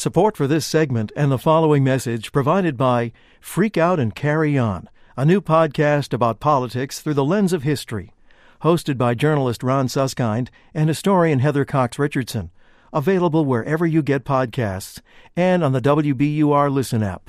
Support for this segment and the following message provided by Freak Out and Carry On, a new podcast about politics through the lens of history, hosted by journalist Ron Suskind and historian Heather Cox Richardson, available wherever you get podcasts and on the WBUR Listen app.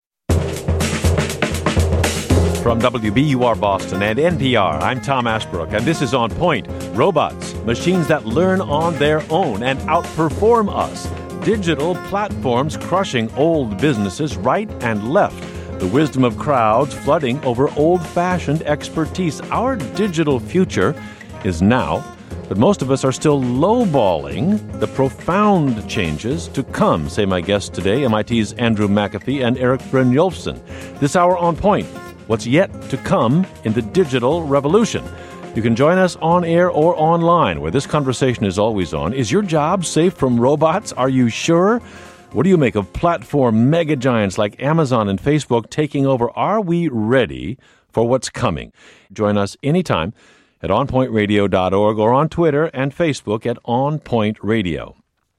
From WBUR Boston and NPR, I'm Tom Ashbrook, and this is On Point. Robots, machines that learn on their own and outperform us. Digital platforms crushing old businesses right and left. The wisdom of crowds flooding over old-fashioned expertise. Our digital future is now, but most of us are still lowballing the profound changes to come, say my guests today, MIT's Andrew McAfee and Erik Brynjolfsson. This hour On Point, what's yet to come in the digital revolution. You can join us on air or online, where this conversation is always on. Is your job safe from robots? Are you sure? What do you make of platform mega giants like Amazon and Facebook taking over? Are we ready for what's coming? Join us anytime at onpointradio.org or on Twitter and Facebook at onpointradio.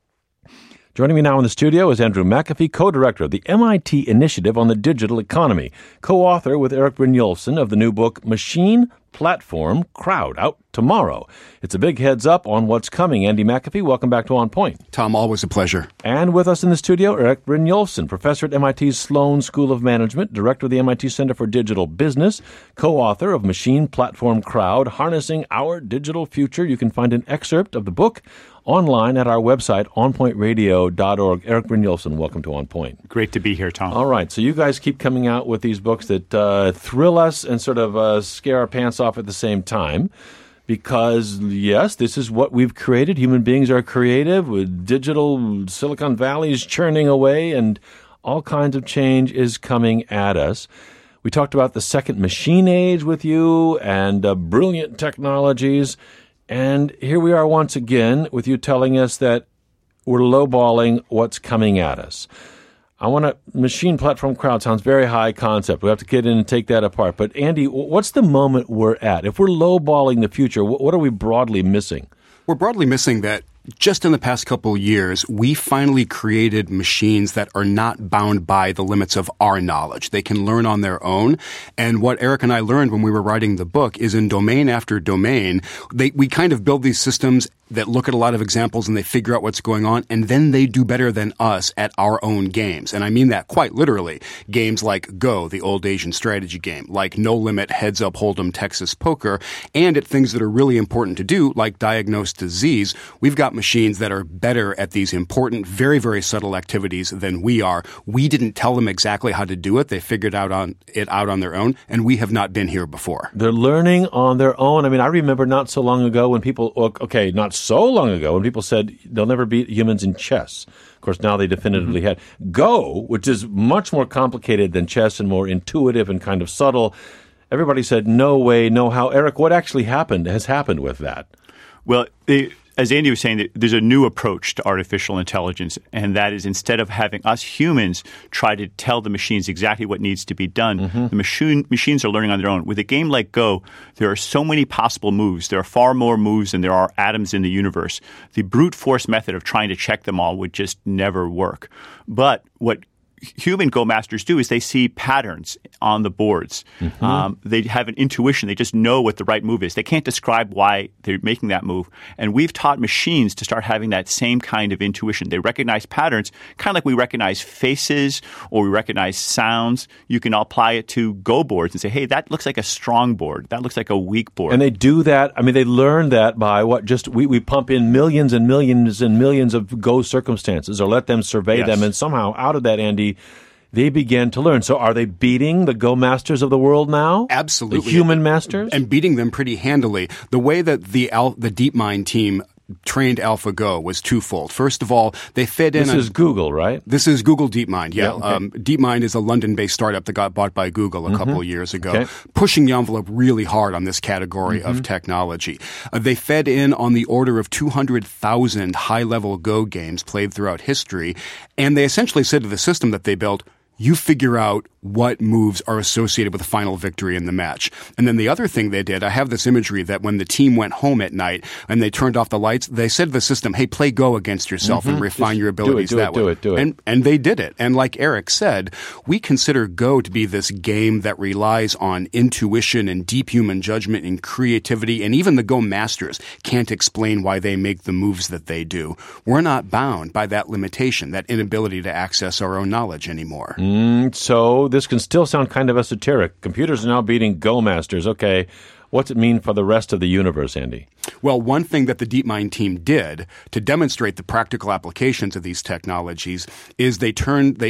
Joining me now in the studio is Andrew McAfee, co-director of the MIT Initiative on the Digital Economy, co-author with Erik Brynjolfsson of the new book, Machine, Platform, Crowd, out tomorrow. It's a big heads up on what's coming. Andy McAfee, welcome back to On Point. Tom, always a pleasure. And with us in the studio, Erik Brynjolfsson, professor at MIT's Sloan School of Management, director of the MIT Center for Digital Business, co-author of Machine, Platform, Crowd, Harnessing Our Digital Future. You can find an excerpt of the book online at our website, onpointradio.org. Erik Brynjolfsson, welcome to On Point. Great to be here, Tom. All right, so you guys keep coming out with these books that thrill us and sort of scare our pants off at the same time. Because, yes, this is what we've created. Human beings are creative with digital Silicon Valley's churning away and all kinds of change is coming at us. We talked about the second machine age with you and brilliant technologies. And here we are once again with you telling us that we're lowballing what's coming at us. Machine, platform, crowd sounds very high concept. We have to get in and take that apart. But Andy, what's the moment we're at? If we're lowballing the future, what are we broadly missing? We're broadly missing that just in the past couple of years, we finally created machines that are not bound by the limits of our knowledge. They can learn on their own. And what Erik and I learned when we were writing the book is in domain after domain, we kind of build these systems that look at a lot of examples and they figure out what's going on, and then they do better than us at our own games. And I mean that quite literally. Games like Go, the old Asian strategy game, like No Limit, Heads Up Hold'em, Texas Poker, and at things that are really important to do, like diagnose disease. We've got machines that are better at these important, very, very subtle activities than we are. We didn't tell them exactly how to do it. They figured it out on their own, and we have not been here before. They're learning on their own. I mean, I remember not so long ago when people, when people said they'll never beat humans in chess. Of course, now they definitively had. Go, which is much more complicated than chess and more intuitive and kind of subtle. Everybody said, no way, no how. Erik, what actually has happened with that? Well, as Andy was saying, there's a new approach to artificial intelligence, and that is instead of having us humans try to tell the machines exactly what needs to be done, the machines are learning on their own. With a game like Go, there are so many possible moves. There are far more moves than there are atoms in the universe. The brute force method of trying to check them all would just never work. But what human Go masters do is they see patterns on the boards. They have an intuition. They just know what the right move is. They can't describe why they're making that move. And we've taught machines to start having that same kind of intuition. They recognize patterns, kind of like we recognize faces or we recognize sounds. You can apply it to Go boards and say, hey, that looks like a strong board. That looks like a weak board. And they do that. I mean, they learn that by we pump in millions and millions and millions of Go circumstances or let them survey them. And somehow out of that, Andy, they begin to learn. So are they beating the Go masters of the world now? Absolutely. The human masters? And beating them pretty handily. The way that the DeepMind team trained AlphaGo was twofold. First of all, they fed in... This is Google, right? This is Google DeepMind, yeah. Okay. DeepMind is a London-based startup that got bought by Google a couple of years ago, pushing the envelope really hard on this category of technology. They fed in on the order of 200,000 high-level Go games played throughout history, and they essentially said to the system that they built, you figure out what moves are associated with the final victory in the match. And then the other thing they did, I have this imagery that when the team went home at night and they turned off the lights, they said to the system, hey, play Go against yourself and refine your abilities that way. Do it. And they did it. And like Eric said, we consider Go to be this game that relies on intuition and deep human judgment and creativity. And even the Go masters can't explain why they make the moves that they do. We're not bound by that limitation, that inability to access our own knowledge anymore. So this can still sound kind of esoteric. Computers are now beating Go masters. Okay, what's it mean for the rest of the universe, Andy? Well, one thing that the DeepMind team did to demonstrate the practical applications of these technologies is they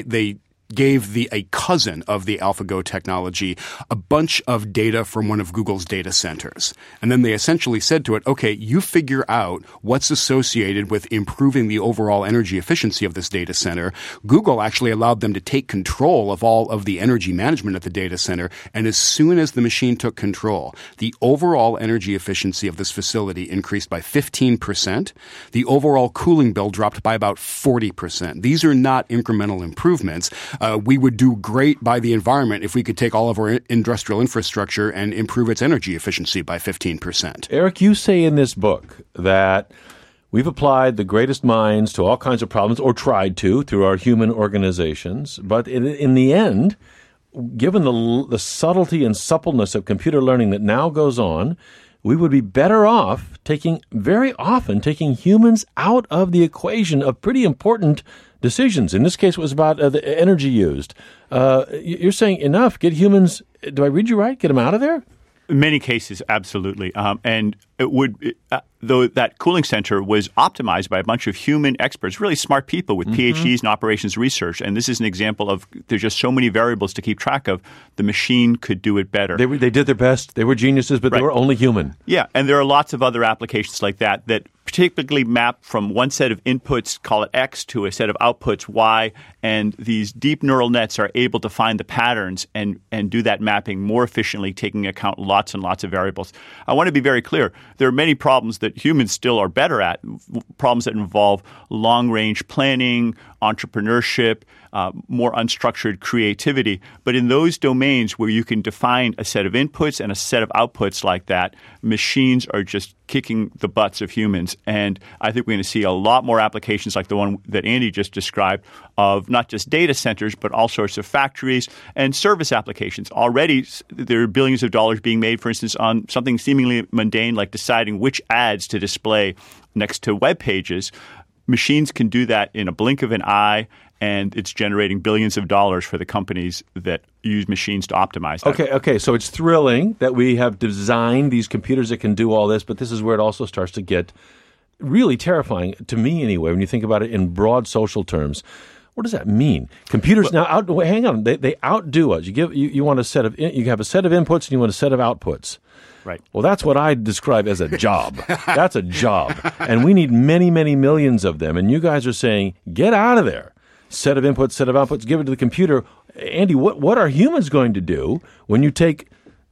gave a cousin of the AlphaGo technology a bunch of data from one of Google's data centers. And then they essentially said to it, okay, you figure out what's associated with improving the overall energy efficiency of this data center. Google actually allowed them to take control of all of the energy management at the data center. And as soon as the machine took control, the overall energy efficiency of this facility increased by 15%. The overall cooling bill dropped by about 40%. These are not incremental improvements. We would do great by the environment if we could take all of our industrial infrastructure and improve its energy efficiency by 15%. Eric, you say in this book that we've applied the greatest minds to all kinds of problems, or tried to, through our human organizations. But in the end, given the subtlety and suppleness of computer learning that now goes on, we would be better off very often taking humans out of the equation of pretty important decisions. In this case, it was about the energy used. You're saying enough. Get humans, do I read you right? Get them out of there? In many cases, absolutely. And it would, though that cooling center was optimized by a bunch of human experts, really smart people with PhDs in operations research. And this is an example of there's just so many variables to keep track of. The machine could do it better. They did their best. They were geniuses, but They were only human. Yeah. And there are lots of other applications like that typically map from one set of inputs, call it X, to a set of outputs, Y. And these deep neural nets are able to find the patterns and do that mapping more efficiently, taking into account lots and lots of variables. I want to be very clear. There are many problems that humans still are better at, problems that involve long-range planning, entrepreneurship, more unstructured creativity. But in those domains where you can define a set of inputs and a set of outputs like that, machines are just kicking the butts of humans. And I think we're going to see a lot more applications like the one that Andy just described of not just data centers, but all sorts of factories and service applications. Already, there are billions of dollars being made, for instance, on something seemingly mundane like deciding which ads to display next to web pages. Machines can do that in a blink of an eye, and it's generating billions of dollars for the companies that use machines to optimize that. Okay. So it's thrilling that we have designed these computers that can do all this, but this is where it also starts to get really terrifying, to me anyway, when you think about it in broad social terms. What does that mean? Computers hang on, they outdo us. You want you have a set of inputs and you want a set of outputs. Right. Well, that's what I describe as a job. That's a job. And we need many, many millions of them. And you guys are saying, get out of there. Set of inputs, set of outputs, give it to the computer. Andy, what are humans going to do when you take,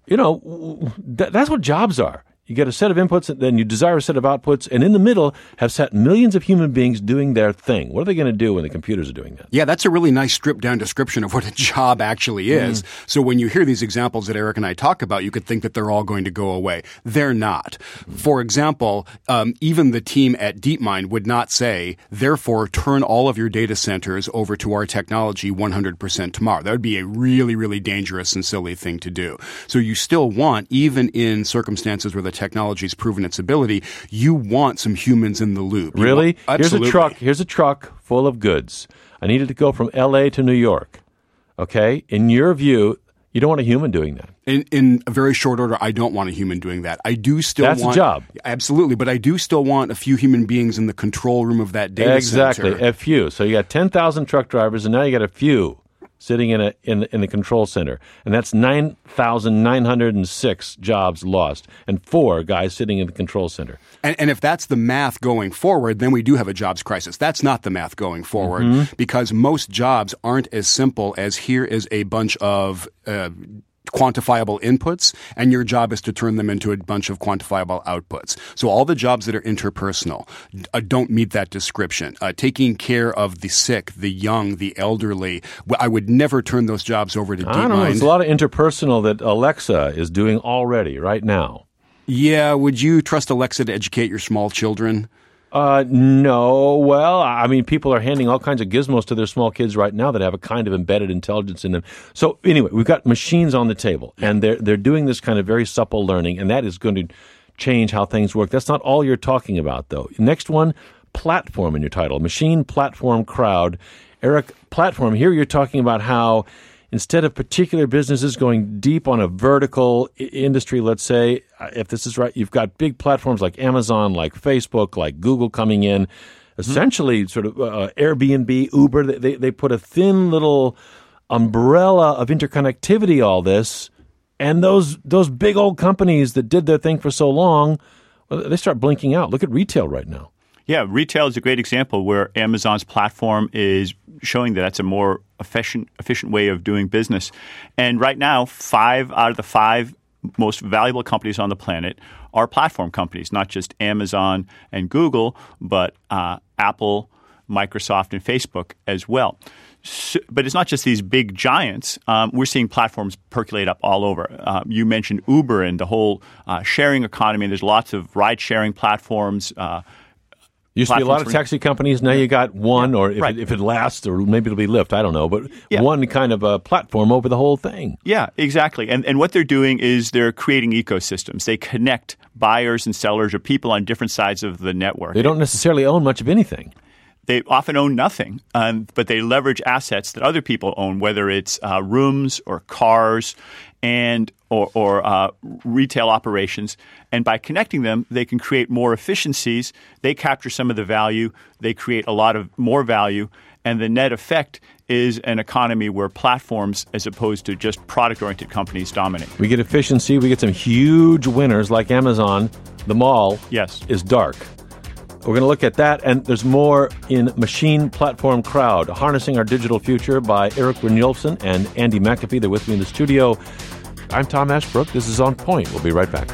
that's what jobs are. You get a set of inputs, and then you desire a set of outputs, and in the middle have set millions of human beings doing their thing. What are they going to do when the computers are doing that? Yeah, that's a really nice stripped-down description of what a job actually is. So when you hear these examples that Eric and I talk about, you could think that they're all going to go away. They're not. For example, even the team at DeepMind would not say, therefore, turn all of your data centers over to our technology 100% tomorrow. That would be a really, really dangerous and silly thing to do. So you still want, even in circumstances where the technology's proven its ability, you want some humans in the loop. Really? Absolutely. Here's a truck full of goods. I need it to go from L.A. to New York. Okay? In your view, you don't want a human doing that. In a very short order, I don't want a human doing that. I do still want... That's a job. Absolutely. But I do still want a few human beings in the control room of that data center. Exactly. A few. So you got 10,000 truck drivers, and now you got a few sitting in the control center. And that's 9,906 jobs lost and 4 guys sitting in the control center. And if that's the math going forward, then we do have a jobs crisis. That's not the math going forward because most jobs aren't as simple as here is a bunch of quantifiable inputs, and your job is to turn them into a bunch of quantifiable outputs. So all the jobs that are interpersonal don't meet that description. Taking care of the sick, the young, the elderly, I would never turn those jobs over to DeepMind. I don't know. There's a lot of interpersonal that Alexa is doing already right now. Yeah, would you trust Alexa to educate your small children? No. Well, I mean, people are handing all kinds of gizmos to their small kids right now that have a kind of embedded intelligence in them. So anyway, we've got machines on the table, and they're doing this kind of very supple learning, and that is going to change how things work. That's not all you're talking about, though. Next one, platform in your title. Machine, platform, crowd. Eric, platform, here you're talking about how instead of particular businesses going deep on a vertical industry, let's say, if this is right, you've got big platforms like Amazon, like Facebook, like Google coming in, essentially sort of Airbnb, Uber. They put a thin little umbrella of interconnectivity, all this, and those big old companies that did their thing for so long, well, they start blinking out. Look at retail right now. Yeah, retail is a great example where Amazon's platform is showing that that's a more efficient way of doing business. And right now, 5 out of the 5 most valuable companies on the planet are platform companies, not just Amazon and Google, but Apple, Microsoft, and Facebook as well. So, but it's not just these big giants. We're seeing platforms percolate up all over. You mentioned Uber and the whole sharing economy. There's lots of ride-sharing platforms. Used to be a lot of taxi companies. Now you got one, or if it lasts, or maybe it'll be Lyft. I don't know, but one kind of a platform over the whole thing. Yeah, exactly. And what they're doing is they're creating ecosystems. They connect buyers and sellers or people on different sides of the network. They don't necessarily own much of anything. They often own nothing, but they leverage assets that other people own, whether it's rooms or cars and or retail operations. And by connecting them, they can create more efficiencies. They capture some of the value. They create a lot of more value. And the net effect is an economy where platforms, as opposed to just product-oriented companies, dominate. We get efficiency. We get some huge winners like Amazon. The mall is dark. We're going to look at that, and there's more in Machine Platform Crowd, Harnessing Our Digital Future by Eric Brynjolfsson and Andy McAfee. They're with me in the studio. I'm Tom Ashbrook. This is On Point. We'll be right back.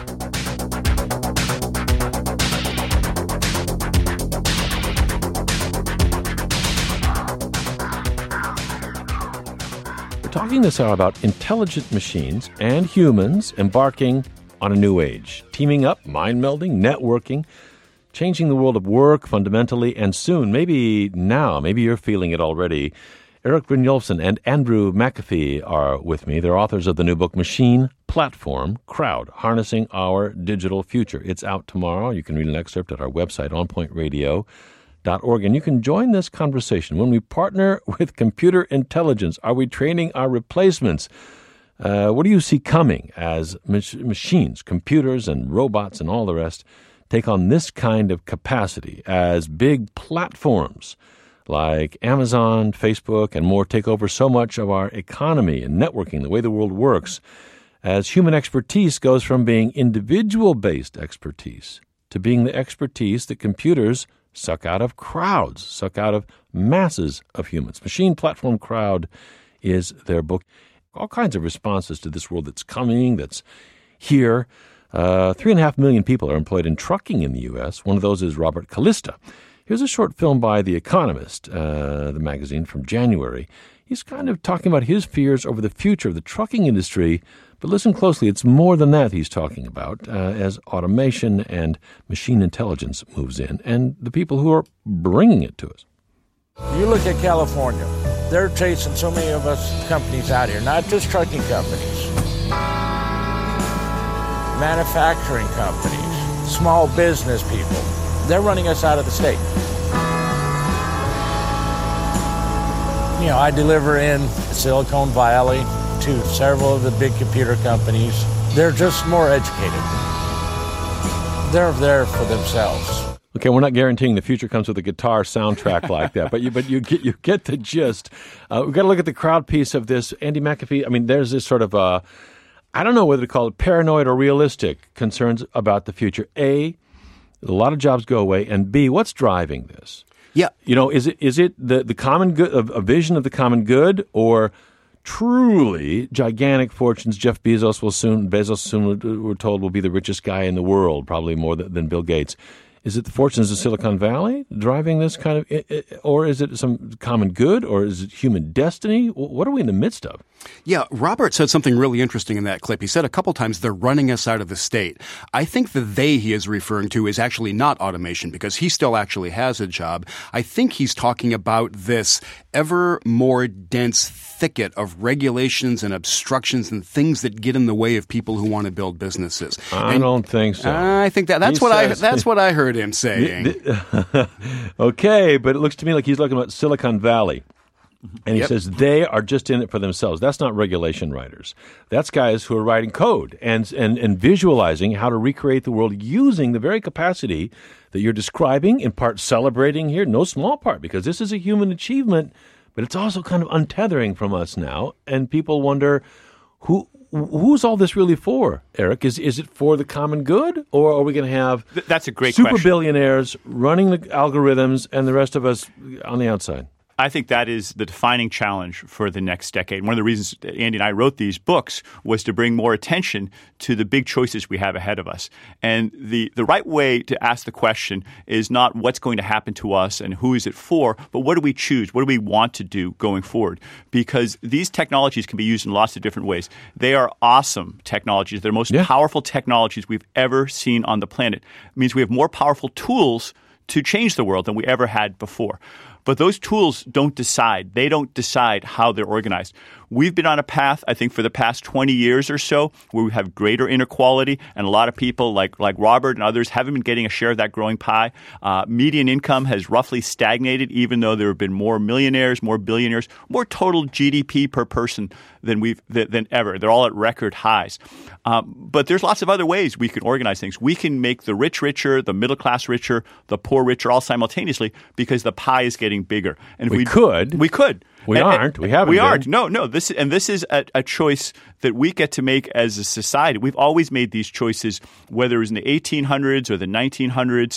We're talking this hour about intelligent machines and humans embarking on a new age, teaming up, mind-melding, networking, changing the world of work fundamentally, and soon, maybe now, maybe you're feeling it already. Eric Brynjolfsson and Andrew McAfee are with me. They're authors of the new book, Machine, Platform, Crowd, Harnessing Our Digital Future. It's out tomorrow. You can read an excerpt at our website, onpointradio.org. And you can join this conversation. When we partner with computer intelligence, are we training our replacements? What do you see coming as machines, computers, and robots and all the rest take on this kind of capacity as big platforms like Amazon, Facebook, and more take over so much of our economy and networking, the way the world works, as human expertise goes from being individual-based expertise to being the expertise that computers suck out of crowds, suck out of masses of humans. Machine Platform Crowd is their book. All kinds of responses to this world that's coming, that's here. 3.5 million people are employed in trucking in the U.S. One of those is Robert Callista. Here's a short film by The Economist, the magazine from January. He's kind of talking about his fears over the future of the trucking industry, but listen closely, it's more than that he's talking about as automation and machine intelligence moves in, and the people who are bringing it to us. You look at California, they're chasing so many of us companies out here, not just trucking companies. Manufacturing companies, small business people, they're running us out of the state. You know, I deliver in Silicon Valley to several of the big computer companies. They're just more educated. They're there for themselves. Okay, we're not guaranteeing the future comes with a guitar soundtrack like that, but you get the gist. We've got to look at the crowd piece of this. Andy McAfee, I mean, there's this sort of I don't know whether to call it paranoid or realistic concerns about the future. A lot of jobs go away, and B, what's driving this? Yeah. You know, is it the common good, a vision of the common good, or truly gigantic fortunes. Jeff Bezos we're told, will be the richest guy in the world, probably more than Bill Gates. Is it the fortunes of Silicon Valley driving this kind of, or is it some common good, or is it human destiny? What are we in the midst of? Yeah, Robert said something really interesting in that clip. He said a couple times they're running us out of the state. I think the they he is referring to is actually not automation, because he still actually has a job. I think he's talking about this ever more dense thicket of regulations and obstructions and things that get in the way of people who want to build businesses. I don't think so. I think that's what I heard him saying. Okay, but it looks to me like he's looking at Silicon Valley. And he says they are just in it for themselves. That's not regulation writers. That's guys who are writing code and visualizing how to recreate the world using the very capacity that you're describing, in part celebrating here, no small part, because this is a human achievement, but it's also kind of untethering from us now. And people wonder, who's all this really for, Eric? Is it for the common good, or are we going to have that's a great super question. Billionaires running the algorithms and the rest of us on the outside? I think that is the defining challenge for the next decade. One of the reasons that Andy and I wrote these books was to bring more attention to the big choices we have ahead of us. And the right way to ask the question is not what's going to happen to us and who is it for, but what do we choose? What do we want to do going forward? Because these technologies can be used in lots of different ways. They are awesome technologies. They're the most powerful technologies we've ever seen on the planet. It means we have more powerful tools to change the world than we ever had before. But those tools don't decide. They don't decide how they're organized. We've been on a path, I think, for the past 20 years or so, where we have greater inequality, and a lot of people like Robert and others haven't been getting a share of that growing pie. Median income has roughly stagnated, even though there have been more millionaires, more billionaires, more total GDP per person than ever. They're all at record highs. But there's lots of other ways we can organize things. We can make the rich richer, the middle class richer, the poor richer, all simultaneously, because the pie is getting bigger. And we could. We aren't. We haven't. We aren't. No. This is a choice that we get to make as a society. We've always made these choices, whether it was in the 1800s or the 1900s.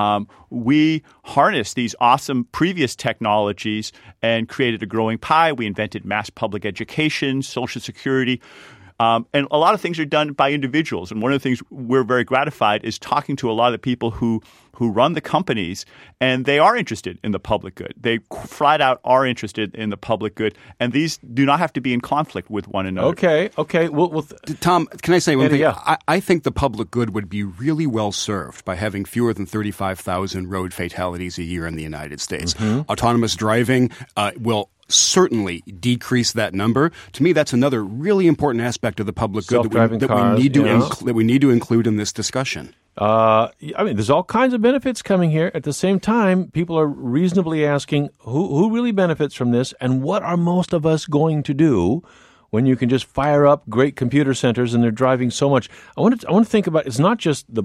We harnessed these awesome previous technologies and created a growing pie. We invented mass public education, Social Security. And a lot of things are done by individuals. And one of the things we're very gratified is talking to a lot of the people who run the companies, and they are interested in the public good. They flat out are interested in the public good, and these do not have to be in conflict with one another. Okay. Well, Tom, can I say one thing? Yeah. I think the public good would be really well served by having fewer than 35,000 road fatalities a year in the United States. Autonomous driving will certainly decrease that number. To me, that's another really important aspect of the public good that we need to include in this discussion. There's all kinds of benefits coming here. At the same time, people are reasonably asking who really benefits from this, and what are most of us going to do when you can just fire up great computer centers and they're driving so much. I want to think about it's not just the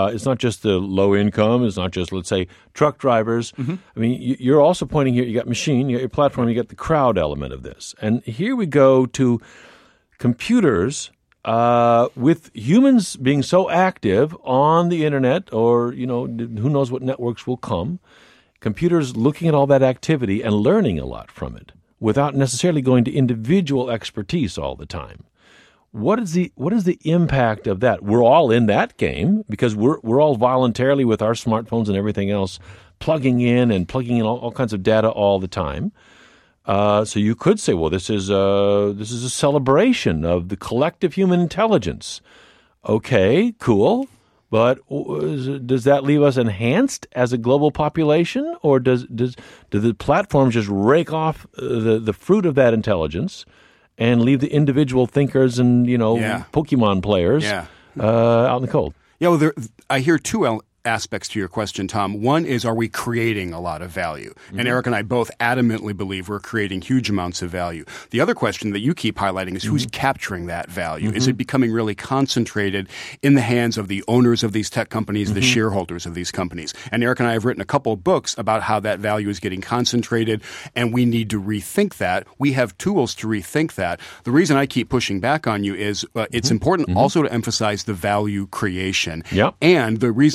low income. It's not just, let's say, truck drivers. I mean, you're also pointing here. You got machine, you got your platform, you got the crowd element of this, and here we go to computers. With humans being so active on the internet, or who knows what networks will come, computers looking at all that activity and learning a lot from it without necessarily going to individual expertise all the time. What is the impact of that? We're all in that game because we're all voluntarily with our smartphones and everything else plugging in all kinds of data all the time. So you could say, well, this is a celebration of the collective human intelligence. Okay, cool. But does that leave us enhanced as a global population, or do the platforms just rake off the fruit of that intelligence and leave the individual thinkers and Pokemon players out in the cold? Yeah, well, I hear two aspects to your question, Tom. One is, are we creating a lot of value? And Eric and I both adamantly believe we're creating huge amounts of value. The other question that you keep highlighting is who's capturing that value? Is it becoming really concentrated in the hands of the owners of these tech companies, the shareholders of these companies? And Eric and I have written a couple of books about how that value is getting concentrated, and we need to rethink that. We have tools to rethink that. The reason I keep pushing back on you is it's important also to emphasize the value creation. Yep. And the reason we wrote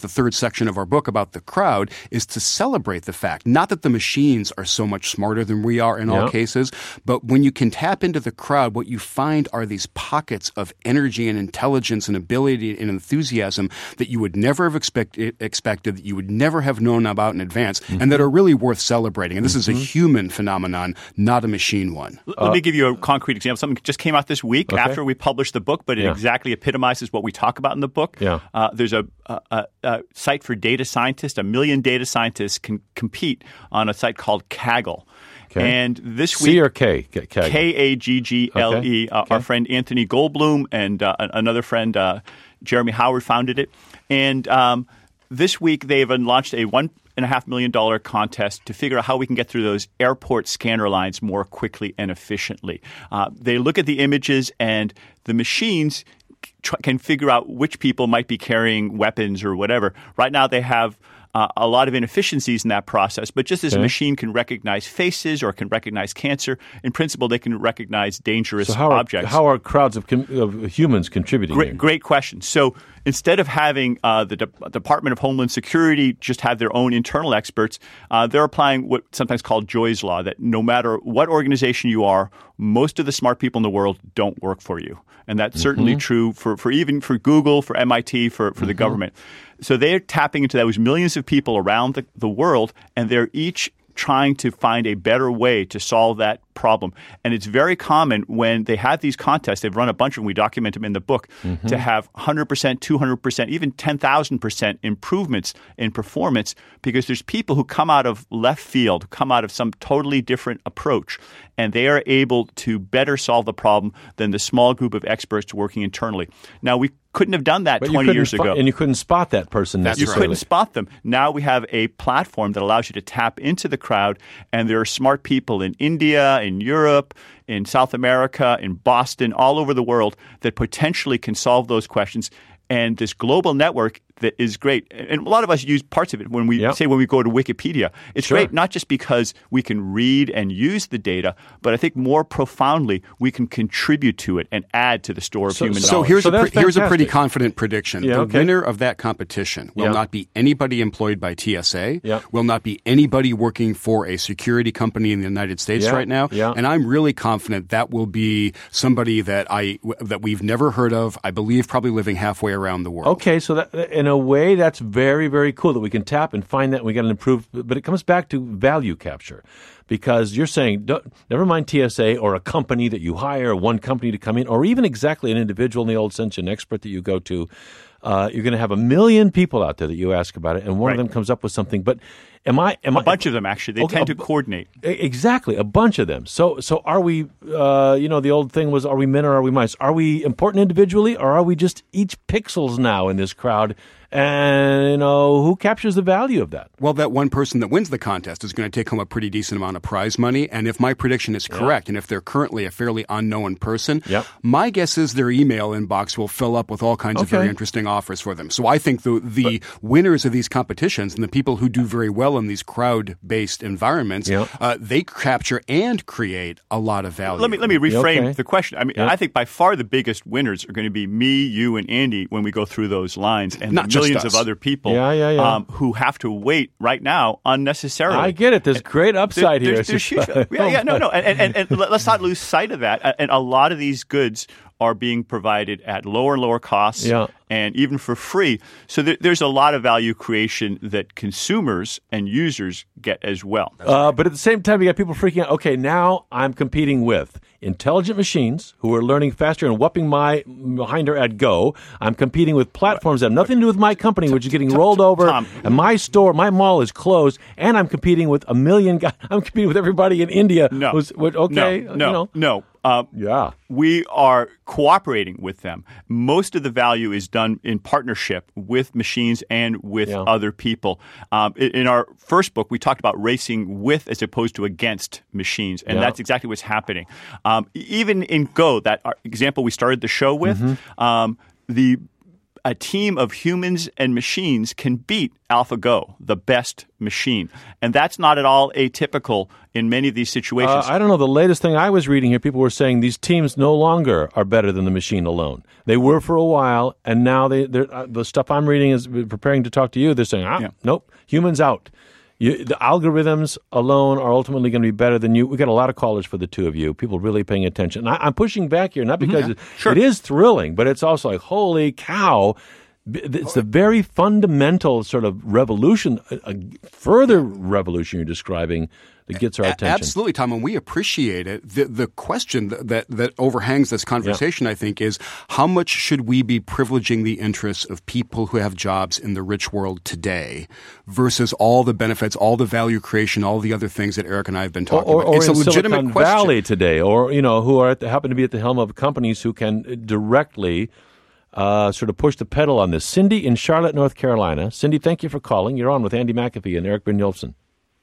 the third section of our book about the crowd, is to celebrate the fact, not that the machines are so much smarter than we are in all cases, but when you can tap into the crowd, what you find are these pockets of energy and intelligence and ability and enthusiasm that you would never have expected, that you would never have known about in advance, and that are really worth celebrating. And this is a human phenomenon, not a machine one. Let me give you a concrete example. Something just came out this week after we published the book, but it exactly epitomizes what we talk about in the book. There's a site for data scientists. 1 million data scientists can compete on a site called Kaggle. Okay. And this week, C or K? Kaggle. Okay. Our friend Anthony Goldblum and another friend, Jeremy Howard, founded it. And this week they've launched a $1.5 million contest to figure out how we can get through those airport scanner lines more quickly and efficiently. They look at the images, and the machines can figure out which people might be carrying weapons or whatever. Right now they have a lot of inefficiencies in that process, but just as a machine can recognize faces or can recognize cancer, in principle, they can recognize dangerous objects. How are crowds of humans contributing? Great question. So instead of having the Department of Homeland Security just have their own internal experts, they're applying what's sometimes called Joy's Law, that no matter what organization you are, most of the smart people in the world don't work for you. And that's certainly true for even for Google, for MIT, for the government. So they're tapping into those millions of people around the world, and they're each trying to find a better way to solve that problem. And it's very common when they have these contests, they've run a bunch of them, we document them in the book, to have 100%, 200%, even 10,000% improvements in performance, because there's people who come out of left field, come out of some totally different approach, and they are able to better solve the problem than the small group of experts working internally. Now, we couldn't have done that 20 years ago. And you couldn't spot that person necessarily. You couldn't spot them. Now we have a platform that allows you to tap into the crowd, and there are smart people in India, in Europe, in South America, in Boston, all over the world that potentially can solve those questions. And this global network that is great. And a lot of us use parts of it when we say when we go to Wikipedia. It's great not just because we can read and use the data, but I think more profoundly we can contribute to it and add to the store of human knowledge. So here's a pretty confident prediction. The winner of that competition will not be anybody employed by TSA, will not be anybody working for a security company in the United States right now. And I'm really confident that will be somebody that we've never heard of, I believe probably living halfway around the world. Okay, so that, in a way, that's very, very cool that we can tap and find that and we got to improve. But it comes back to value capture, because you're saying, never mind TSA or a company that you hire, one company to come in, or even exactly an individual in the old sense, an expert that you go to. You're going to have 1 million people out there that you ask about it, and one of them comes up with something. But a bunch of them, actually. They tend to coordinate. Exactly, a bunch of them. So are we, the old thing was, are we men or are we mice? Are we important individually, or are we just each pixels now in this crowd? And, who captures the value of that? Well, that one person that wins the contest is going to take home a pretty decent amount of prize money. And if my prediction is correct, and if they're currently a fairly unknown person, my guess is their email inbox will fill up with all kinds of very interesting offers for them. So I think the winners of these competitions and the people who do very well in these crowd-based environments, they capture and create a lot of value. Let me reframe the question. I mean, I think by far the biggest winners are going to be me, you, and Andy when we go through those lines, and not millions of other people who have to wait right now unnecessarily. I get it. There's great upside here. There's huge. And let's not lose sight of that. And a lot of these goods are being provided at lower and lower costs and even for free. So there's a lot of value creation that consumers and users get as well. But at the same time, you got people freaking out. Okay, now I'm competing with intelligent machines who are learning faster and whooping my hinder at Go. I'm competing with platforms that have nothing to do with my company, which is getting rolled over, and my store, my mall is closed, and I'm competing with 1 million guys. I'm competing with everybody in India. No. We are cooperating with them. Most of the value is done in partnership with machines and with other people. In our first book, we talked about racing with as opposed to against machines, and that's exactly what's happening. Even in Go, that example we started the show with, the a team of humans and machines can beat AlphaGo, the best machine. And that's not at all atypical in many of these situations. I don't know. The latest thing I was reading here, people were saying these teams no longer are better than the machine alone. They were for a while, and now the stuff I'm reading is preparing to talk to you. They're saying, nope, humans out. The algorithms alone are ultimately going to be better than you. We got a lot of callers for the two of you, people really paying attention. And I'm pushing back here, not because it is thrilling, but it's also like, holy cow, it's the very fundamental sort of revolution, a further revolution you're describing that gets our attention. Absolutely, Tom, and we appreciate it. The question that overhangs this conversation, I think, is how much should we be privileging the interests of people who have jobs in the rich world today versus all the benefits, all the value creation, all the other things that Eric and I have been talking about? It's a in legitimate Silicon question. Valley today, or who happen to be at the helm of companies who can directly sort of push the pedal on this. Cindy in Charlotte, North Carolina. Cindy, thank you for calling. You're on with Andy McAfee and Eric Brynjolfsson.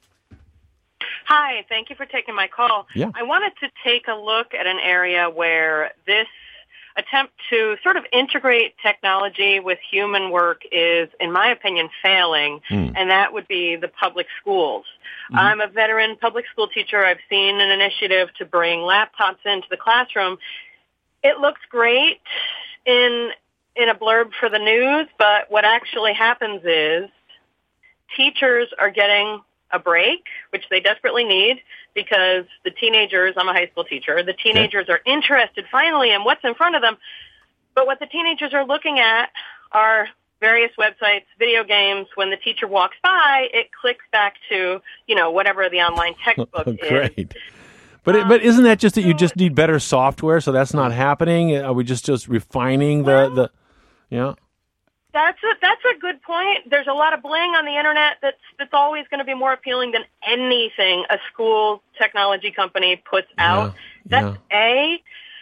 Hi, thank you for taking my call. Yeah. I wanted to take a look at an area where this attempt to sort of integrate technology with human work is, in my opinion, failing, and that would be the public schools. I'm a veteran public school teacher. I've seen an initiative to bring laptops into the classroom. It looks great in a blurb for the news, but what actually happens is teachers are getting a break, which they desperately need, because the teenagers, I'm a high school teacher, the teenagers are interested finally in what's in front of them, but what the teenagers are looking at are various websites, video games. When the teacher walks by, it clicks back to, whatever the online textbook is. Great. But isn't that just that you just need better software, so that's not happening? Are we just refining the That's a good point. There's a lot of bling on the internet that's always going to be more appealing than anything a school technology company puts out. That's A.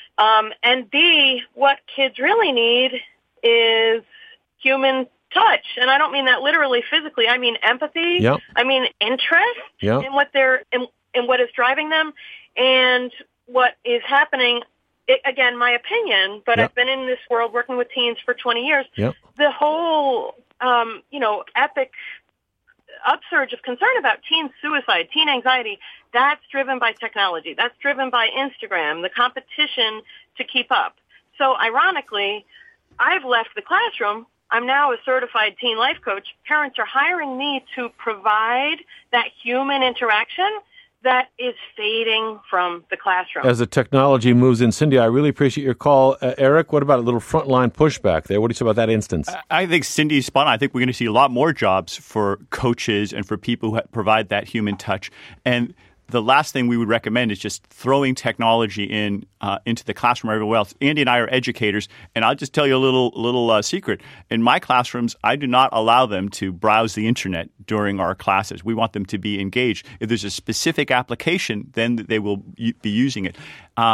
And B, what kids really need is human touch. And I don't mean that literally physically. I mean empathy. Yep. I mean interest in what in what is driving them and what is happening. Again, my opinion, but I've been in this world working with teens for 20 years. Yep. The whole, epic upsurge of concern about teen suicide, teen anxiety, that's driven by technology. That's driven by Instagram, the competition to keep up. So ironically, I've left the classroom. I'm now a certified teen life coach. Parents are hiring me to provide that human interaction that is fading from the classroom. As the technology moves in. Cindy, I really appreciate your call. Eric, what about a little frontline pushback there? What do you say about that instance? I think Cindy's spot on. I think we're going to see a lot more jobs for coaches and for people who provide that human touch. And the last thing we would recommend is just throwing technology into the classroom or everywhere else. Andy and I are educators, and I'll just tell you a little secret. In my classrooms, I do not allow them to browse the internet during our classes. We want them to be engaged. If there's a specific application, then they will be using it.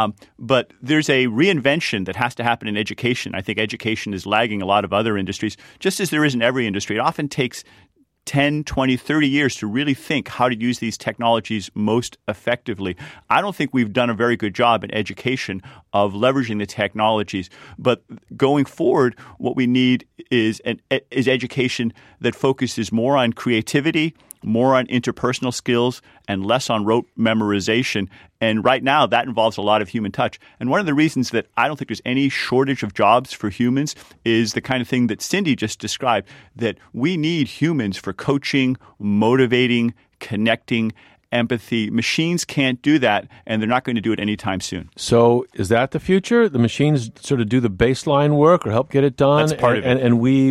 But there's a reinvention that has to happen in education. I think education is lagging a lot of other industries, just as there is in every industry. It often takes 10, 20, 30 years to really think how to use these technologies most effectively. I don't think we've done a very good job in education of leveraging the technologies. But going forward, what we need is education that focuses more on creativity, more on interpersonal skills, and less on rote memorization. And right now, that involves a lot of human touch. And one of the reasons that I don't think there's any shortage of jobs for humans is the kind of thing that Cindy just described, that we need humans for coaching, motivating, connecting, empathy. Machines can't do that, and they're not going to do it anytime soon. So is that the future? The machines sort of do the baseline work or help get it done? That's part of it. And we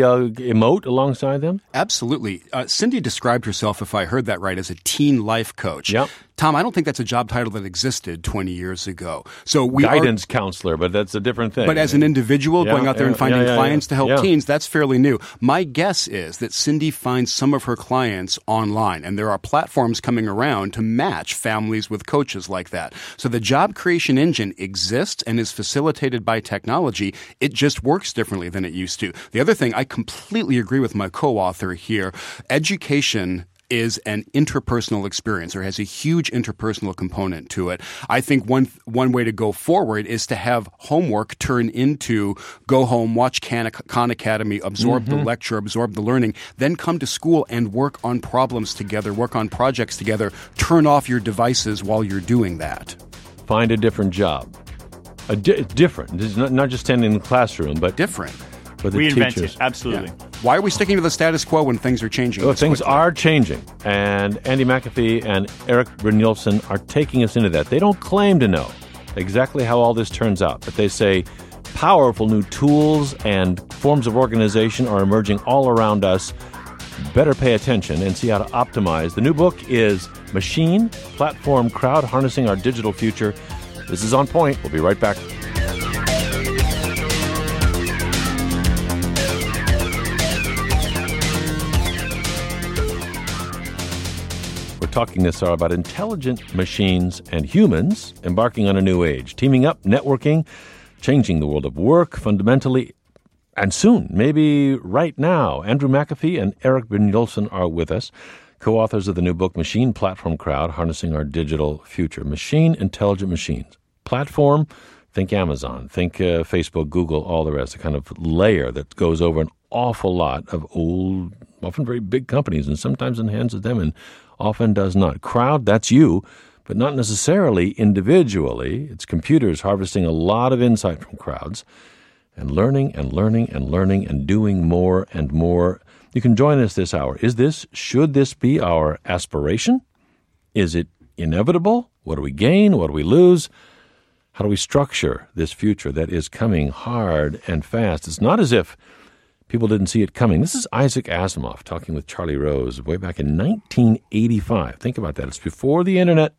emote alongside them? Absolutely. Cindy described herself, if I heard that right, as a teen life coach. Yep. Tom, I don't think that's a job title that existed 20 years ago. So Guidance counselor, but that's a different thing. But as an individual going out there and finding clients to help teens, that's fairly new. My guess is that Cindy finds some of her clients online, and there are platforms coming around to match families with coaches like that. So the job creation engine exists and is facilitated by technology. It just works differently than it used to. The other thing, I completely agree with my co-author here. Education is an interpersonal experience, or has a huge interpersonal component to it. I think one way to go forward is to have homework turn into go home, watch Khan Academy, absorb the lecture, absorb the learning, then come to school and work on problems together, work on projects together, turn off your devices while you're doing that. Find a different job. Different. It's not just standing in the classroom, but different. But the Reinvent teachers. it. Absolutely. Yeah. Why are we sticking to the status quo when things are changing? Well, things are changing. And Andy McAfee and Erik Brynjolfsson are taking us into that. They don't claim to know exactly how all this turns out, but they say powerful new tools and forms of organization are emerging all around us. Better pay attention and see how to optimize. The new book is Machine, Platform, Crowd, Harnessing Our Digital Future. This is On Point. We'll be right back. We're talking this hour about intelligent machines and humans embarking on a new age, teaming up, networking, changing the world of work fundamentally, and soon, maybe right now. Andrew McAfee and Erik Brynjolfsson are with us, co-authors of the new book, Machine, Platform, Crowd, Harnessing Our Digital Future. Machine, intelligent machines. Platform, think Amazon, think Facebook, Google, all the rest, a kind of layer that goes over an awful lot of old, often very big companies, and sometimes in the hands of them, and often does not. Crowd, that's you, but not necessarily individually. It's computers harvesting a lot of insight from crowds and learning and learning and learning and doing more and more. You can join us this hour. Should this be our aspiration? Is it inevitable? What do we gain? What do we lose? How do we structure this future that is coming hard and fast? It's not as if people didn't see it coming. This is Isaac Asimov talking with Charlie Rose way back in 1985. Think about that. It's before the internet,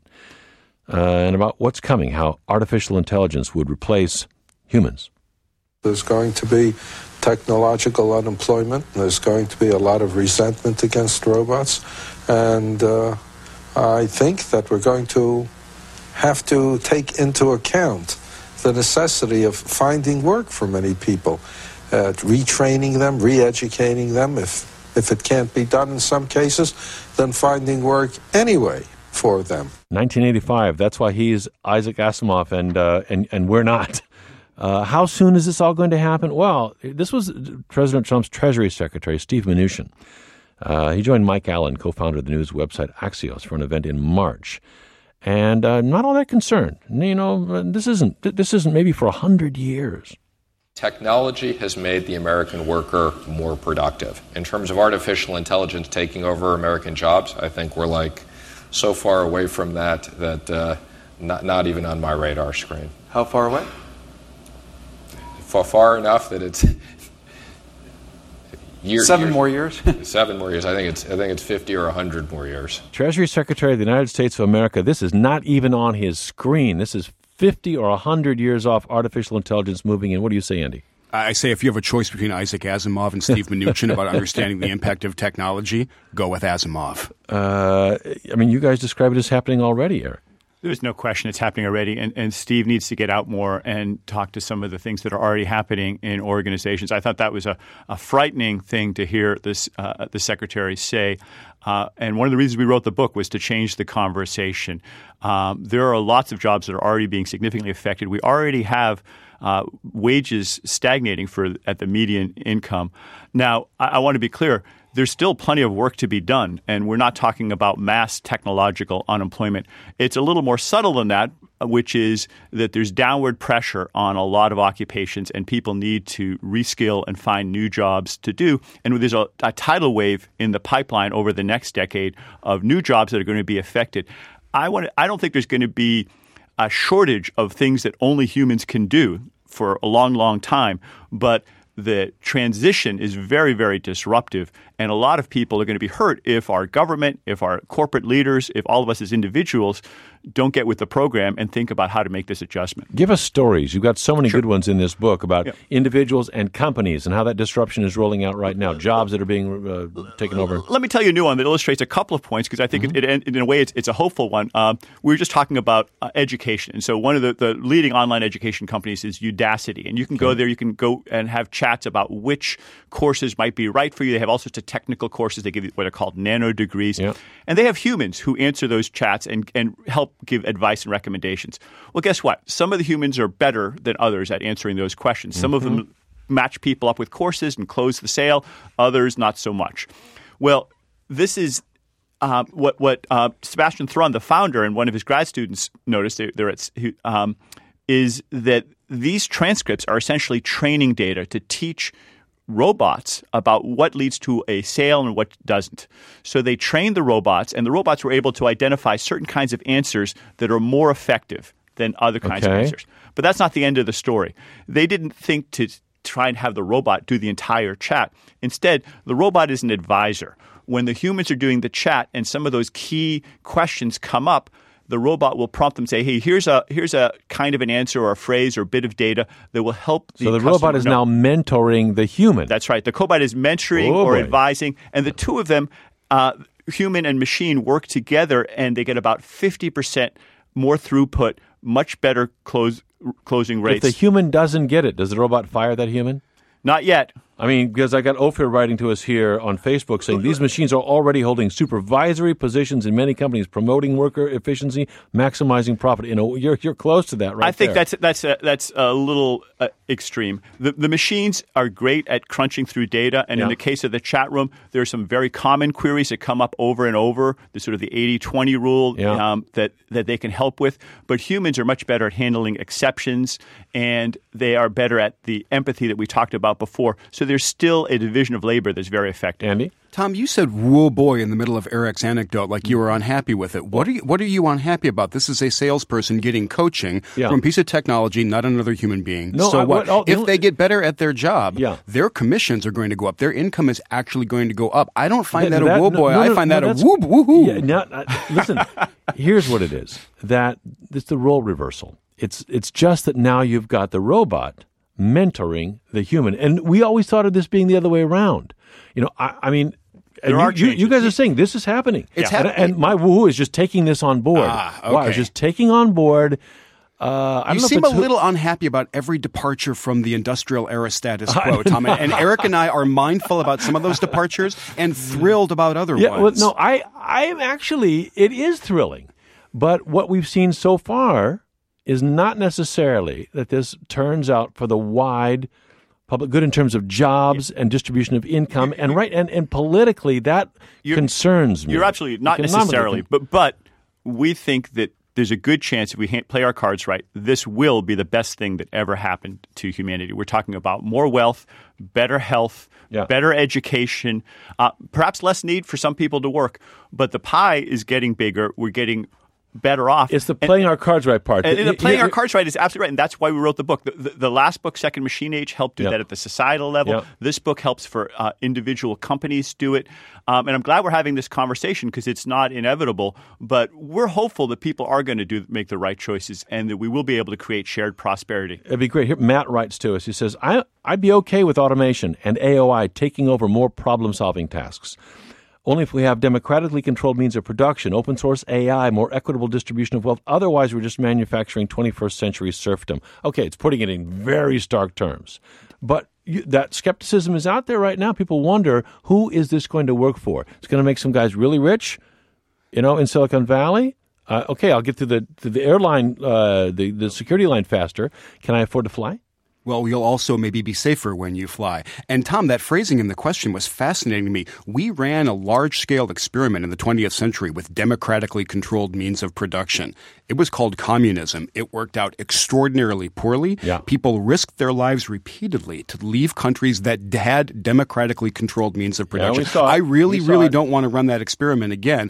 and about what's coming, how artificial intelligence would replace humans. There's going to be technological unemployment. There's going to be a lot of resentment against robots. And I think that we're going to have to take into account the necessity of finding work for many people, retraining them, re-educating them. If it can't be done in some cases, then finding work anyway for them. 1985, that's why he's Isaac Asimov and we're not. How soon is this all going to happen? Well, this was President Trump's Treasury Secretary, Steve Mnuchin. He joined Mike Allen, co-founder of the news website Axios, for an event in March. And not all that concerned. You know, this isn't maybe for 100 years. Technology has made the American worker more productive. In terms of artificial intelligence taking over American jobs, I think we're so far away from that not even on my radar screen. How far away? Far enough that it's 7 more years. 7 more years. I think it's 50 or 100 more years. Treasury Secretary of the United States of America. This is not even on his screen. This is 50 or 100 years off artificial intelligence moving in. What do you say, Andy? I say if you have a choice between Isaac Asimov and Steve Mnuchin about understanding the impact of technology, go with Asimov. I mean, you guys describe it as happening already, Erik. There's no question it's happening already, and Steve needs to get out more and talk to some of the things that are already happening in organizations. I thought that was a frightening thing to hear this the secretary say. And one of the reasons we wrote the book was to change the conversation. There are lots of jobs that are already being significantly affected. We already have wages stagnating at the median income. Now, I want to be clear. There's still plenty of work to be done, and we're not talking about mass technological unemployment. It's a little more subtle than that, which is that there's downward pressure on a lot of occupations, and people need to reskill and find new jobs to do. And there's a tidal wave in the pipeline over the next decade of new jobs that are going to be affected. I don't think there's going to be a shortage of things that only humans can do for a long, long time, but the transition is very, very disruptive, and a lot of people are going to be hurt if our government, if our corporate leaders, if all of us as individuals don't get with the program and think about how to make this adjustment. Give us stories. You've got so many good ones in this book about individuals and companies and how that disruption is rolling out right now, jobs that are being taken over. Let me tell you a new one that illustrates a couple of points, because I think in a way it's a hopeful one. We were just talking about education. And so one of the leading online education companies is Udacity. And you can go there, you can go and have chats about which courses might be right for you. They have all sorts of technical courses. They give you what are called nano degrees. Yep. And they have humans who answer those chats and help give advice and recommendations. Well, guess what? Some of the humans are better than others at answering those questions. Some of them match people up with courses and close the sale. Others, not so much. Well, this is what Sebastian Thrun, the founder, and one of his grad students noticed is that these transcripts are essentially training data to teach robots about what leads to a sale and what doesn't. So they trained the robots, and the robots were able to identify certain kinds of answers that are more effective than other kinds of answers. But that's not the end of the story. They didn't think to try and have the robot do the entire chat. Instead, the robot is an advisor. When the humans are doing the chat and some of those key questions come up, the robot will prompt them, say, hey, here's a kind of an answer or a phrase or a bit of data that will help the customer. So the robot is now mentoring the human. That's right. The cobot is mentoring or advising, and the two of them, human and machine, work together, and they get about 50% more throughput, much better closing rates. If the human doesn't get it, does the robot fire that human? Not yet. I mean, because I got Ophir writing to us here on Facebook saying these machines are already holding supervisory positions in many companies, promoting worker efficiency, maximizing profit. You know, you're close to that, right? I think that's a little extreme. The machines are great at crunching through data, and in the case of the chat room, there are some very common queries that come up over and over. The sort of the 80-20 rule that they can help with. But humans are much better at handling exceptions, and they are better at the empathy that we talked about before. So there's still a division of labor that's very effective. Andy? Tom, you said "whoa boy" in the middle of Eric's anecdote, like you were unhappy with it. What are you unhappy about? This is a salesperson getting coaching from a piece of technology, not another human being. No, so if they get better at their job, their commissions are going to go up. Their income is actually going to go up. I don't find that a whoa boy. I find that a whoop woohoo. Listen, here's what it is. That it's the role reversal. It's just that now you've got the robot mentoring the human. And we always thought of this being the other way around. You know, I mean, you guys are saying this is happening. It's happening. And my woohoo is just taking this on board. Okay. Wow, it's just taking on board. You seem a little unhappy about every departure from the industrial era status quo, Tom. And Eric and I are mindful about some of those departures and thrilled about other ones. Well, no, I am actually, it is thrilling. But what we've seen so far is not necessarily that this turns out for the wide public good in terms of jobs and distribution of income. And politically, that concerns me. You're absolutely not necessarily, but we think that there's a good chance if we play our cards right, this will be the best thing that ever happened to humanity. We're talking about more wealth, better health, better education, perhaps less need for some people to work. But the pie is getting bigger. We're getting better off. It's the playing our cards right part. And playing our cards right is absolutely right, and that's why we wrote the book. The last book, Second Machine Age, helped do that at the societal level. This book helps for individual companies do it. And I'm glad we're having this conversation because it's not inevitable, but we're hopeful that people are going to make the right choices and that we will be able to create shared prosperity. It'd be great. Here, Matt writes to us. He says, I'd be okay with automation and AOI taking over more problem-solving tasks. Only if we have democratically controlled means of production, open source AI, more equitable distribution of wealth. Otherwise, we're just manufacturing 21st century serfdom. Okay, it's putting it in very stark terms. But that skepticism is out there right now. People wonder, who is this going to work for? It's going to make some guys really rich, in Silicon Valley. Okay, I'll get to the airline, the security line faster. Can I afford to fly? Well, you'll also maybe be safer when you fly. And Tom, that phrasing in the question was fascinating to me. We ran a large-scale experiment in the 20th century with democratically controlled means of production. It was called communism. It worked out extraordinarily poorly. Yeah. People risked their lives repeatedly to leave countries that had democratically controlled means of production. I really don't want to run that experiment again.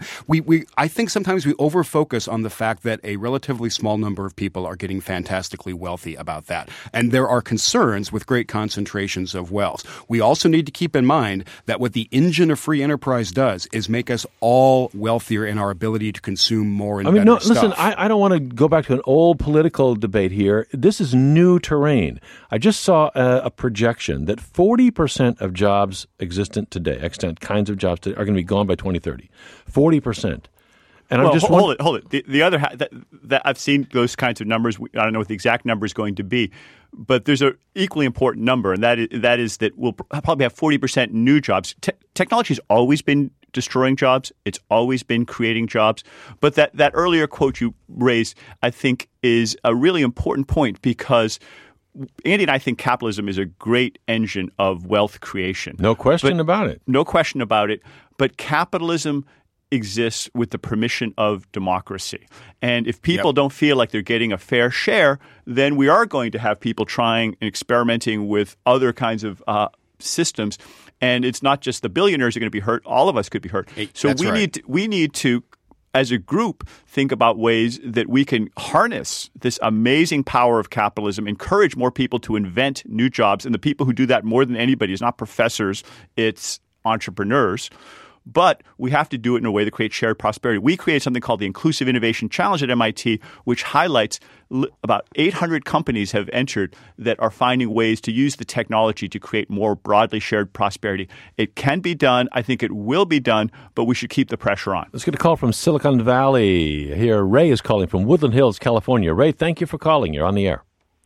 I think sometimes we overfocus on the fact that a relatively small number of people are getting fantastically wealthy about that. And there are concerns with great concentrations of wealth. We also need to keep in mind that what the engine of free enterprise does is make us all wealthier in our ability to consume more and better stuff. Listen, I don't want to go back to an old political debate here. This is new terrain. I just saw a projection that 40% of jobs existent today, extant kinds of jobs today, are going to be gone by 2030. 40%. And well, I'm just hold it. The other that I've seen those kinds of numbers. I don't know what the exact number is going to be, but there's an equally important number, and that is that we'll probably have 40% new jobs. Technology has always been destroying jobs. It's always been creating jobs. But that earlier quote you raised, I think, is a really important point because Andy and I think capitalism is a great engine of wealth creation. No question about it. No question about it. But capitalism exists with the permission of democracy. And if people don't feel like they're getting a fair share, then we are going to have people trying and experimenting with other kinds of systems. And it's not just the billionaires are going to be hurt. All of us could be hurt. So we need to, as a group, think about ways that we can harness this amazing power of capitalism, encourage more people to invent new jobs. And the people who do that more than anybody is not professors, it's entrepreneurs. But we have to do it in a way that creates shared prosperity. We created something called the Inclusive Innovation Challenge at MIT, which highlights about 800 companies have entered that are finding ways to use the technology to create more broadly shared prosperity. It can be done. I think it will be done, but we should keep the pressure on. Let's get a call from Silicon Valley. Here, Ray is calling from Woodland Hills, California. Ray, thank you for calling. You're on the air.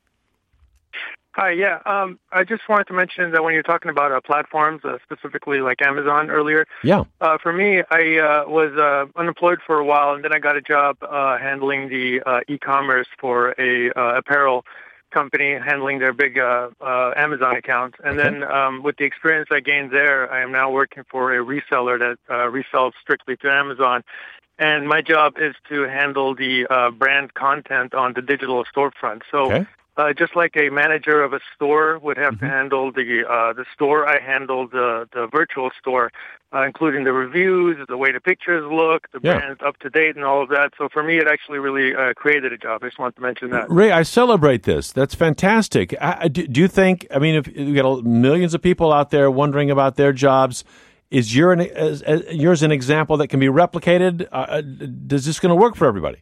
Hi, I just wanted to mention that when you're talking about platforms, specifically like Amazon earlier, for me, I was unemployed for a while, and then I got a job handling the e-commerce for a apparel company, handling their big Amazon account. And then with the experience I gained there, I am now working for a reseller that resells strictly to Amazon. And my job is to handle the brand content on the digital storefront. So just like a manager of a store would have to handle the store, I handle the virtual store, including the reviews, the way the pictures look, the brand's up to date, and all of that. So for me, it actually really created a job. I just wanted to mention that. Ray, I celebrate this. That's fantastic. Do you think? I mean, if you got millions of people out there wondering about their jobs, is yours an example that can be replicated? Is this going to work for everybody?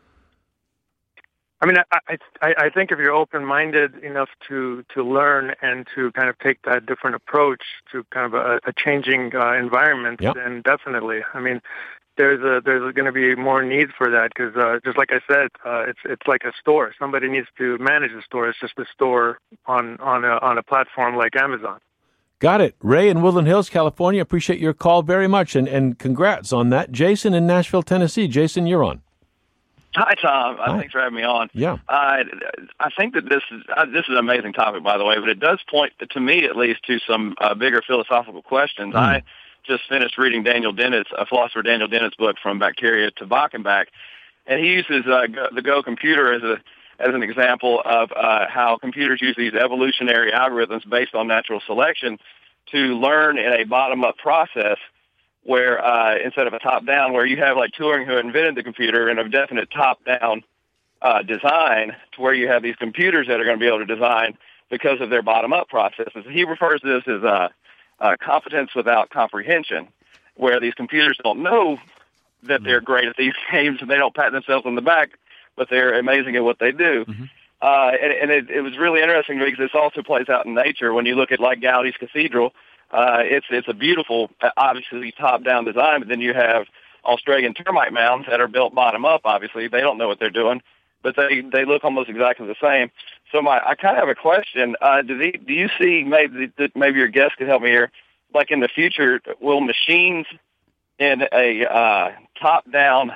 I mean, I think if you're open-minded enough to learn and to kind of take that different approach to kind of a changing environment, then definitely. I mean, there's going to be more need for that because just like I said, it's like a store. Somebody needs to manage the store. It's just a store on a platform like Amazon. Got it. Ray in Woodland Hills, California. Appreciate your call very much, and congrats on that. Jason in Nashville, Tennessee. Jason, you're on. Hi, Tom. Hi. Thanks for having me on. Yeah. I think that this is an amazing topic, by the way, but it does point, to me at least, to some bigger philosophical questions. I just finished reading philosopher Daniel Dennett's book, From Bacteria to Bach and Back, and he uses the Go computer as an example of how computers use these evolutionary algorithms based on natural selection to learn in a bottom-up process where instead of a top-down, where you have like Turing who invented the computer in a definite top-down design to where you have these computers that are going to be able to design because of their bottom-up processes. He refers to this as competence without comprehension, where these computers don't know that they're great at these games and they don't pat themselves on the back, but they're amazing at what they do. And it was really interesting because this also plays out in nature. When you look at like Gaudi's Cathedral, it's a beautiful, obviously top-down design, but then you have Australian termite mounds that are built bottom-up, obviously. They don't know what they're doing, but they look almost exactly the same. So I kind of have a question. Do you see, maybe your guest could help me here, like in the future, will machines in a top-down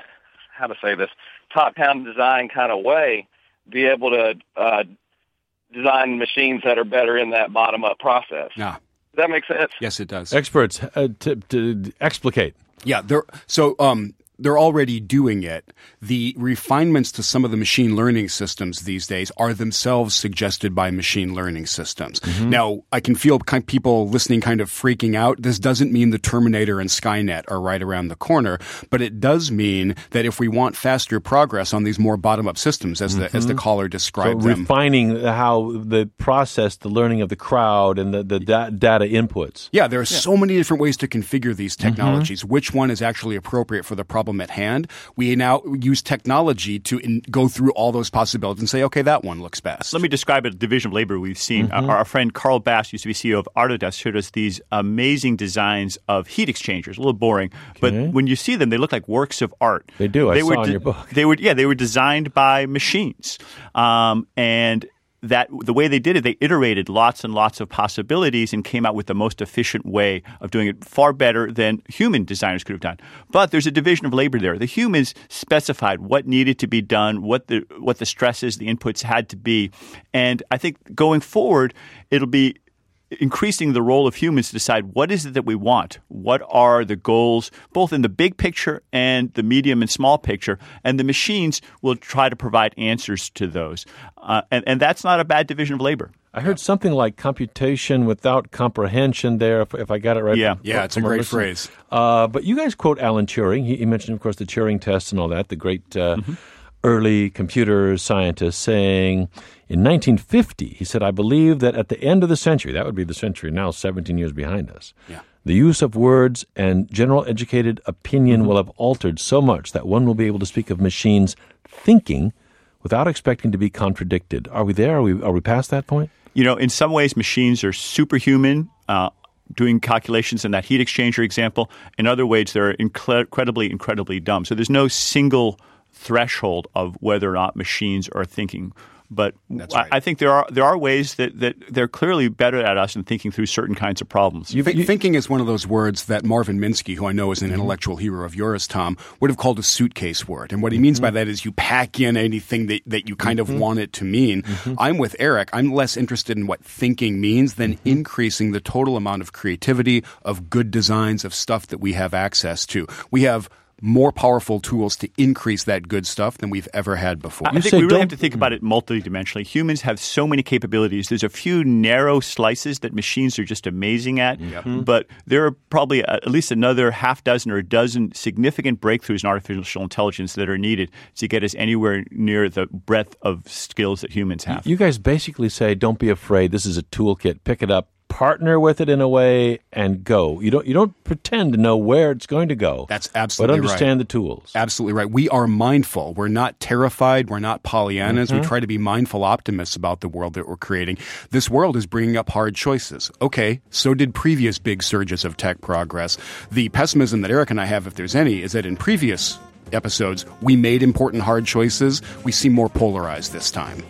design kind of way be able to design machines that are better in that bottom-up process? Yeah. Does that make sense? Yes, it does. Experts to explicate. Yeah. So they're already doing it. The refinements to some of the machine learning systems these days are themselves suggested by machine learning systems. Mm-hmm. Now, I can feel people listening kind of freaking out. This doesn't mean the Terminator and Skynet are right around the corner, but it does mean that if we want faster progress on these more bottom-up systems, as the caller described them. Refining how the process, the learning of the crowd and the data inputs. Yeah, there are so many different ways to configure these technologies. Which one is actually appropriate for the problem at hand? We now use technology to go through all those possibilities and say, okay, that one looks best. Let me describe a division of labor we've seen. Our friend Carl Bass, used to be CEO of Autodesk, showed us these amazing designs of heat exchangers. A little boring, but when you see them, they look like works of art. They do. I saw in your book. They were designed by machines, and that the way they did it, they iterated lots and lots of possibilities and came out with the most efficient way of doing it, far better than human designers could have done. But there's a division of labor there. The humans specified what needed to be done, what the stresses, the inputs had to be. And I think going forward, it'll be increasing the role of humans to decide what is it that we want, what are the goals, both in the big picture and the medium and small picture, and the machines will try to provide answers to those. And that's not a bad division of labor. I heard something like computation without comprehension there, if I got it right. Yeah, it's a great phrase. But you guys quote Alan Turing. He mentioned, of course, the Turing test and all that, the great early computer scientist, saying in 1950, he said, I believe that at the end of the century, that would be the century now 17 years behind us, the use of words and general educated opinion will have altered so much that one will be able to speak of machines thinking without expecting to be contradicted. Are we there? Are we past that point? You know, in some ways, machines are superhuman, doing calculations in that heat exchanger example. In other ways, they're incredibly dumb. So there's no single threshold of whether or not machines are thinking. But right. I think there are ways that they're clearly better at us in thinking through certain kinds of problems. Thinking is one of those words that Marvin Minsky, who I know is an intellectual hero of yours, Tom, would have called a suitcase word. And what he means by that is you pack in anything that you kind of want it to mean. I'm with Eric. I'm less interested in what thinking means than increasing the total amount of creativity, of good designs, of stuff that we have access to. We have more powerful tools to increase that good stuff than we've ever had before. I think we really have to think about it multidimensionally. Humans have so many capabilities. There's a few narrow slices that machines are just amazing at, but there are probably at least another half dozen or a dozen significant breakthroughs in artificial intelligence that are needed to get us anywhere near the breadth of skills that humans have. You guys basically say, don't be afraid. This is a toolkit. Pick it up. Partner with it in a way and go. You don't pretend to know where it's going to go. That's absolutely right. But understand the tools. Absolutely right. We are mindful. We're not terrified. We're not Pollyannas. We try to be mindful optimists about the world that we're creating. This world is bringing up hard choices. Okay, so did previous big surges of tech progress. The pessimism that Eric and I have, if there's any, is that in previous episodes, we made important hard choices. We seem more polarized this time.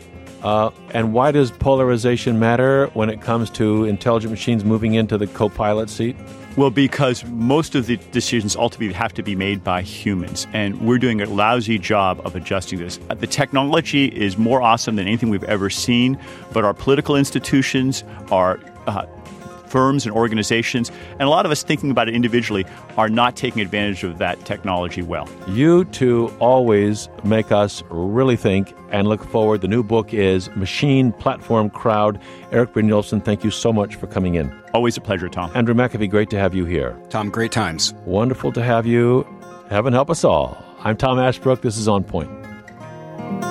And why does polarization matter when it comes to intelligent machines moving into the co-pilot seat? Well, because most of the decisions ultimately have to be made by humans, and we're doing a lousy job of adjusting this. The technology is more awesome than anything we've ever seen, but our political institutions, our firms and organizations, and a lot of us thinking about it individually are not taking advantage of that technology well. You two always make us really think and look forward. The new book is Machine Platform Crowd. Eric Brynjolfsson, thank you so much for coming in. Always a pleasure, Tom. Andrew McAfee, great to have you here. Tom, great times. Wonderful to have you. Heaven help us all. I'm Tom Ashbrook. This is On Point.